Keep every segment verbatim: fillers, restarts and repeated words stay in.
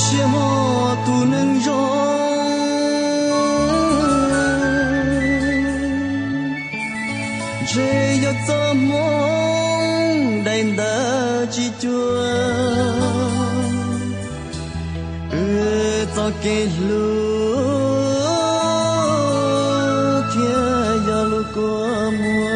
chia mò tu nâng rong rê yo cho mong đành đã chi chua ư cho kê lu thia ya lu qua mùa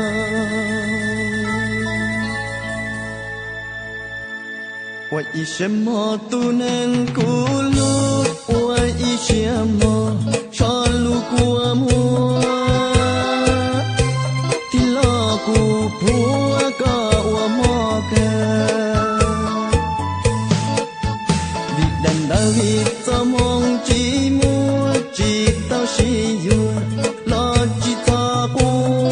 我以什么都能顾路，我以什么上路过目，提拉古坡个我莫个，vì đàn đã vì cho mong chỉ mua chỉ tao chỉ yêu lo chỉ ta qua,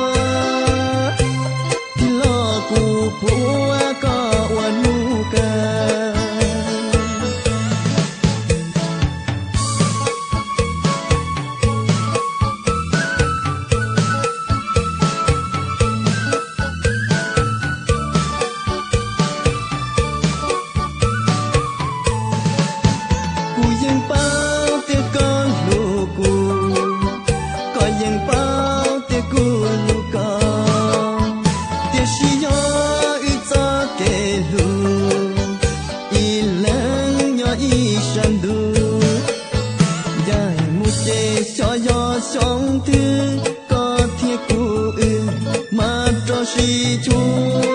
thì lo古坡个我努个。sống thứ có thiết cụ ư mà cho si chúa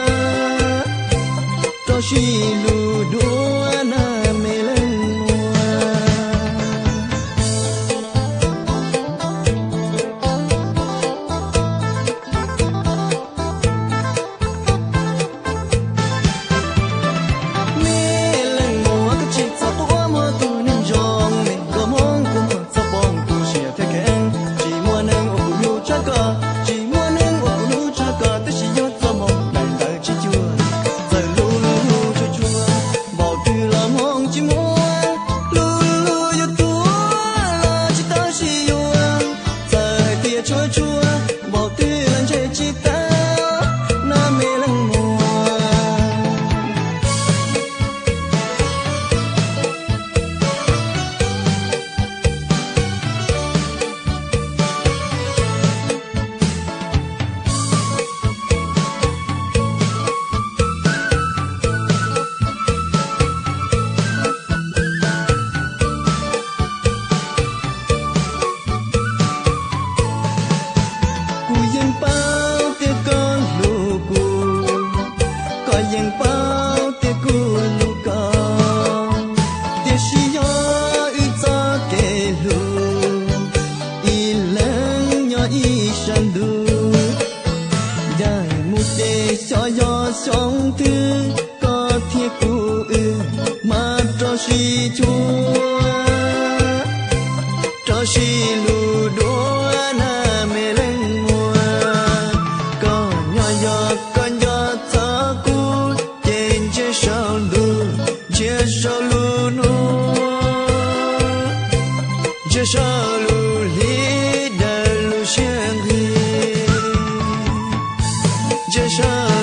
cho si lù đua na mê lên sống thứ có thiết cụ ư mà cho si chúa cho si lù đua na mê lên mùa có nhỏ nhỏ có nhỏ thơ cũ trên chế sao lù chế sao lù nô chế sao lù lý đà lù xiang hì chế sao